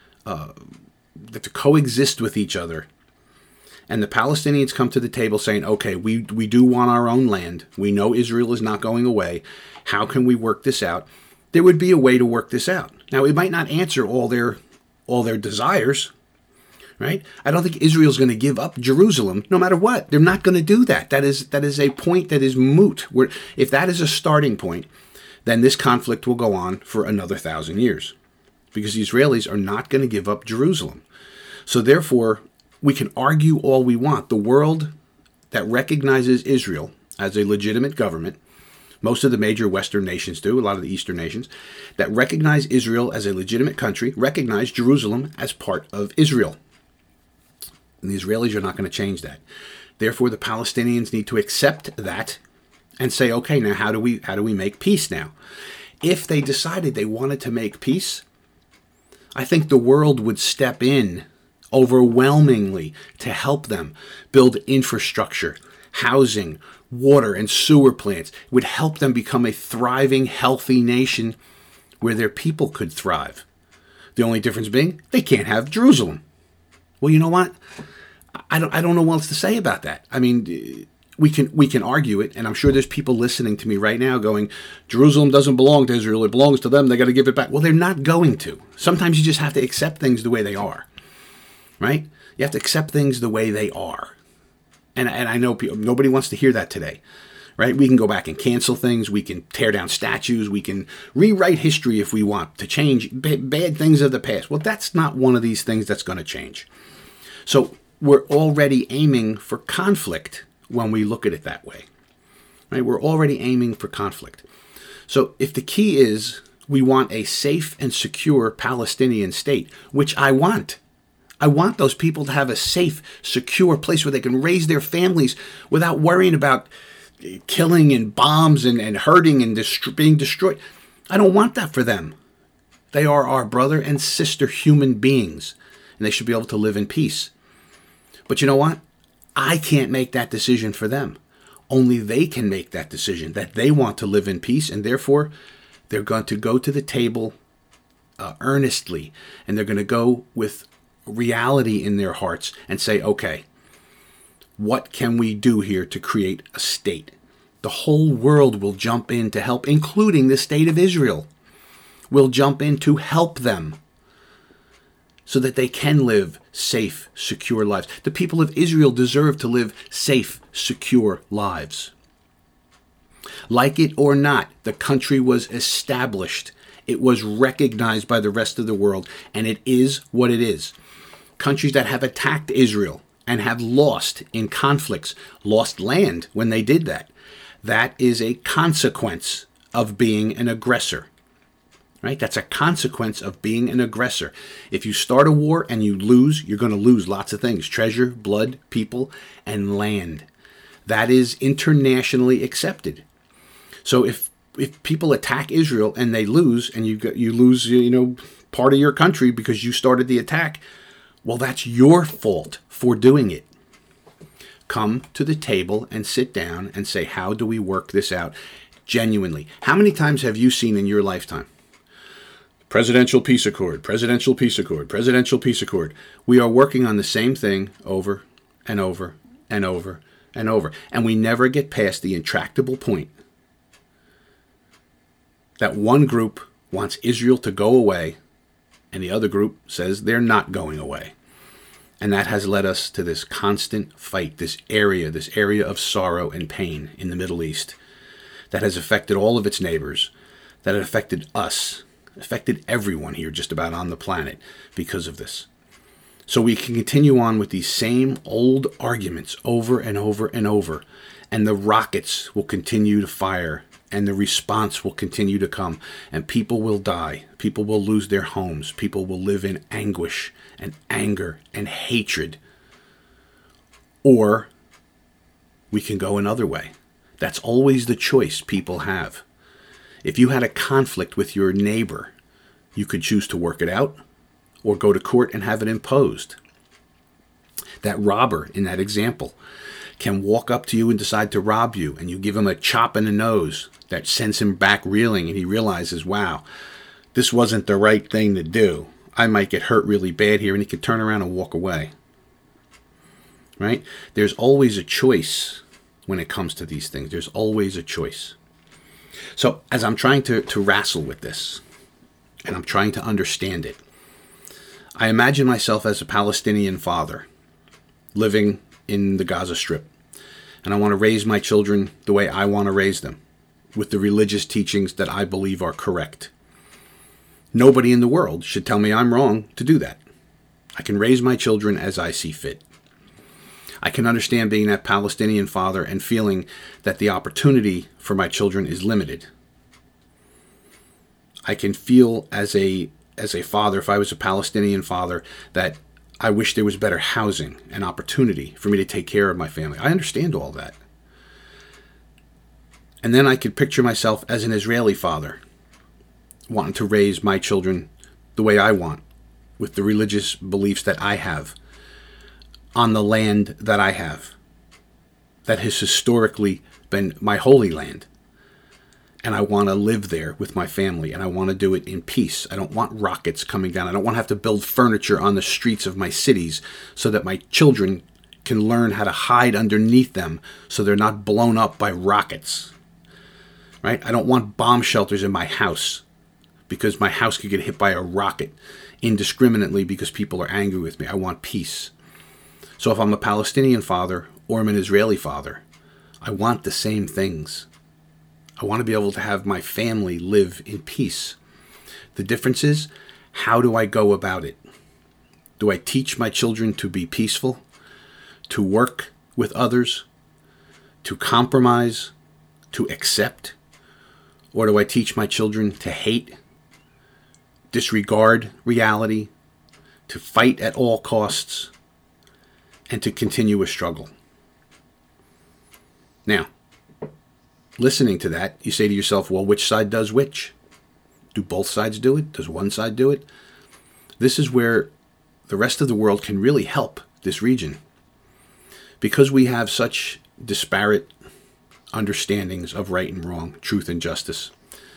to coexist with each other. And the Palestinians come to the table saying, okay, we do want our own land. We know Israel is not going away. How can we work this out? There would be a way to work this out. Now, it might not answer all their desires, right? I don't think Israel's going to give up Jerusalem no matter what. They're not going to do that. That is a point that is moot. If that is a starting point, then this conflict will go on for another 1,000 years because the Israelis are not going to give up Jerusalem. So therefore, we can argue all we want. The world that recognizes Israel as a legitimate government, most of the major Western nations do, a lot of the Eastern nations, that recognize Israel as a legitimate country, recognize Jerusalem as part of Israel. And the Israelis are not going to change that. Therefore, the Palestinians need to accept that and say, okay, now how do we make peace now? If they decided they wanted to make peace, I think the world would step in overwhelmingly to help them build infrastructure, housing, water, and sewer plants. It would help them become a thriving, healthy nation where their people could thrive. The only difference being they can't have Jerusalem. Well, you know what? I don't know what else to say about that. I mean, we can argue it, and I'm sure there's people listening to me right now going, Jerusalem doesn't belong to Israel. It belongs to them. They got to give it back. Well, they're not going to. Sometimes you just have to accept things the way they are, right? You have to accept things the way they are. And I know nobody wants to hear that today, right? We can go back and cancel things. We can tear down statues. We can rewrite history if we want to change bad things of the past. Well, that's not one of these things that's going to change. So we're already aiming for conflict when we look at it that way, right? We're already aiming for conflict. So if the key is we want a safe and secure Palestinian state, which I want those people to have a safe, secure place where they can raise their families without worrying about killing and bombs and hurting and being destroyed. I don't want that for them. They are our brother and sister human beings, and they should be able to live in peace. But you know what? I can't make that decision for them. Only they can make that decision that they want to live in peace, and therefore they're going to go to the table earnestly, and they're going to go with reality in their hearts and say, okay, what can we do here to create a state? The whole world will jump in to help, including the state of Israel will jump in to help them so that they can live safe, secure lives. The people of Israel deserve to live safe, secure lives. Like it or not, the country was established. It was recognized by the rest of the world, and it is what it is. Countries that have attacked Israel and have lost in conflicts, lost land when they did that. That is a consequence of being an aggressor. Right? That's a consequence of being an aggressor. If you start a war and you lose, you're going to lose lots of things: treasure, blood, people, and land. That is internationally accepted. So if people attack Israel and they lose, and you lose, part of your country because you started the attack, well, that's your fault for doing it. Come to the table and sit down and say, how do we work this out? Genuinely. How many times have you seen in your lifetime? Presidential peace accord, presidential peace accord, presidential peace accord. We are working on the same thing over and over and over and over. And we never get past the intractable point that one group wants Israel to go away and the other group says they're not going away. And that has led us to this constant fight, this area of sorrow and pain in the Middle East that has affected all of its neighbors, that has affected us, affected everyone here just about on the planet because of this. So we can continue on with these same old arguments over and over and over, and the rockets will continue to fire, and the response will continue to come, and people will die, people will lose their homes, people will live in anguish and anger and hatred. Or we can go another way. That's always the choice people have. If you had a conflict with your neighbor, you could choose to work it out or go to court and have it imposed. That robber in that example can walk up to you and decide to rob you, and you give him a chop in the nose that sends him back reeling, and he realizes, wow, this wasn't the right thing to do. I might get hurt really bad here, and he could turn around and walk away. Right? There's always a choice when it comes to these things. There's always a choice. So as I'm trying to wrestle with this, and I'm trying to understand it, I imagine myself as a Palestinian father living in the Gaza Strip. And I want to raise my children the way I want to raise them, with the religious teachings that I believe are correct. Nobody in the world should tell me I'm wrong to do that. I can raise my children as I see fit. I can understand being that Palestinian father and feeling that the opportunity for my children is limited. I can feel as a father, if I was a Palestinian father, that I wish there was better housing and opportunity for me to take care of my family. I understand all that. And then I could picture myself as an Israeli father, wanting to raise my children the way I want, with the religious beliefs that I have, on the land that I have, that has historically been my holy land. And I want to live there with my family, and I want to do it in peace. I don't want rockets coming down. I don't want to have to build furniture on the streets of my cities so that my children can learn how to hide underneath them so they're not blown up by rockets. Right? I don't want bomb shelters in my house because my house could get hit by a rocket indiscriminately because people are angry with me. I want peace. So if I'm a Palestinian father or I'm an Israeli father, I want the same things. I want to be able to have my family live in peace. The difference is, how do I go about it? Do I teach my children to be peaceful, to work with others, to compromise, to accept? Or do I teach my children to hate, disregard reality, to fight at all costs, and to continue a struggle? Now, listening to that, you say to yourself, well, which side does which? Do both sides do it? Does one side do it? This is where the rest of the world can really help this region. Because we have such disparate understandings of right and wrong, truth and justice,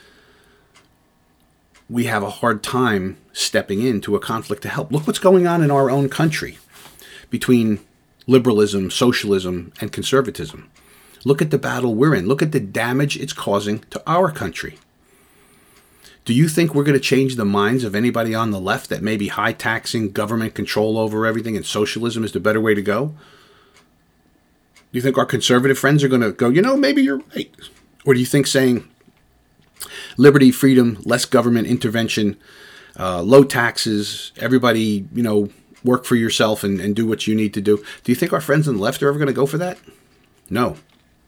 we have a hard time stepping into a conflict to help. Look what's going on in our own country between liberalism, socialism, and conservatism. Look at the battle we're in. Look at the damage it's causing to our country. Do you think we're going to change the minds of anybody on the left that maybe high taxing, government control over everything, and socialism is the better way to go? Do you think our conservative friends are going to go, maybe you're right? Or do you think saying liberty, freedom, less government intervention, low taxes, everybody, work for yourself and do what you need to do? Do you think our friends on the left are ever going to go for that? No.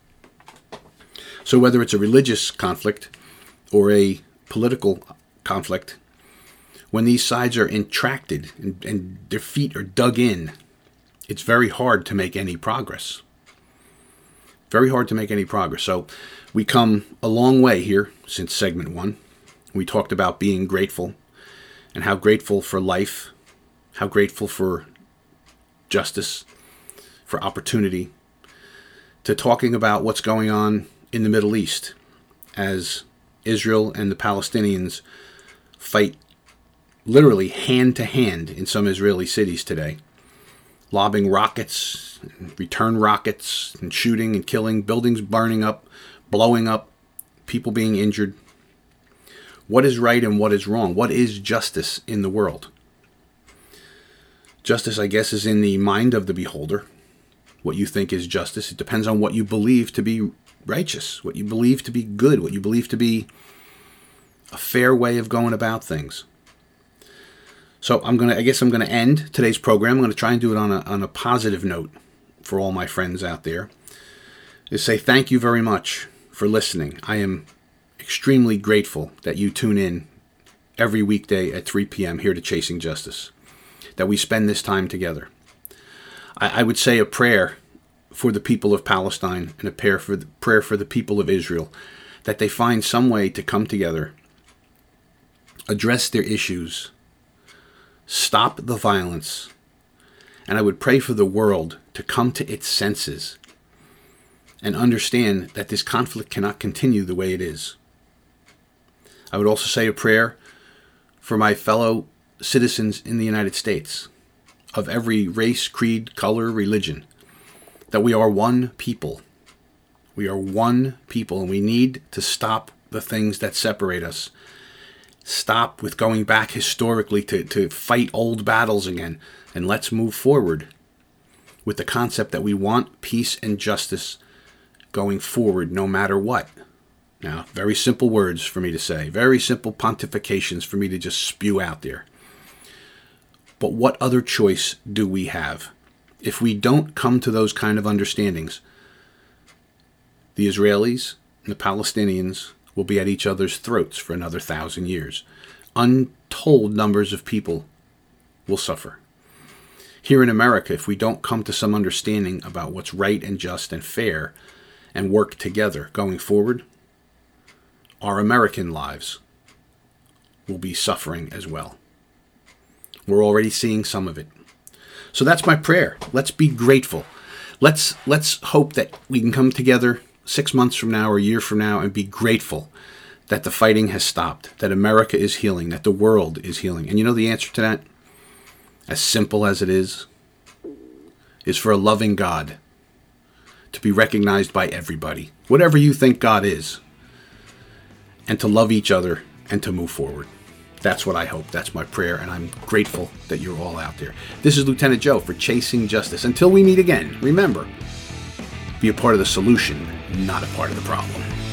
So whether it's a religious conflict or a political conflict, when these sides are intracted and their feet are dug in, it's very hard to make any progress. Very hard to make any progress. So we come a long way here since segment 1. We talked about being grateful and how grateful for life, how grateful for justice, for opportunity, to talking about what's going on in the Middle East as Israel and the Palestinians fight literally hand to hand in some Israeli cities today, lobbing rockets, return rockets, and shooting and killing, buildings burning up, blowing up, people being injured. What is right and what is wrong? What is justice in the world? Justice, I guess, is in the mind of the beholder. What you think is justice. It depends on what you believe to be righteous, what you believe to be good, what you believe to be a fair way of going about things. So I'm going to end today's program. I'm going to try and do it on a positive note for all my friends out there. Is say thank you very much for listening. I am extremely grateful that you tune in every weekday at 3 p.m. here to Chasing Justice, that we spend this time together. I would say a prayer for the people of Palestine and a prayer for the people of Israel, that they find some way to come together, address their issues, stop the violence, and I would pray for the world to come to its senses and understand that this conflict cannot continue the way it is. I would also say a prayer for my fellow citizens in the United States, of every race, creed, color, religion, that we are one people. We are one people, and we need to stop the things that separate us. Stop with going back historically to fight old battles again, and let's move forward with the concept that we want peace and justice going forward no matter what. Now, very simple words for me to say, very simple pontifications for me to just spew out there. But what other choice do we have? If we don't come to those kind of understandings, the Israelis and the Palestinians will be at each other's throats for another 1,000 years. Untold numbers of people will suffer. Here in America, if we don't come to some understanding about what's right and just and fair and work together going forward, our American lives will be suffering as well. We're already seeing some of it. So that's my prayer. Let's be grateful. Let's hope that we can come together 6 months from now or a year from now and be grateful that the fighting has stopped, that America is healing, that the world is healing. And you know the answer to that? As simple as it is for a loving God to be recognized by everybody, whatever you think God is, and to love each other and to move forward. That's what I hope. That's my prayer, and I'm grateful that you're all out there. This is Lieutenant Joe for Chasing Justice. Until we meet again, remember, be a part of the solution, not a part of the problem.